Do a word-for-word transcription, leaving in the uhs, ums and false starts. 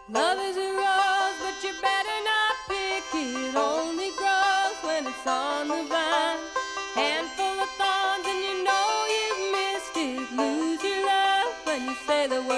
Love is a rose, but you better not pick it. Only grows when it's on the vine. Handful of thorns, and you know you've missed it. Lose your love when you say the word.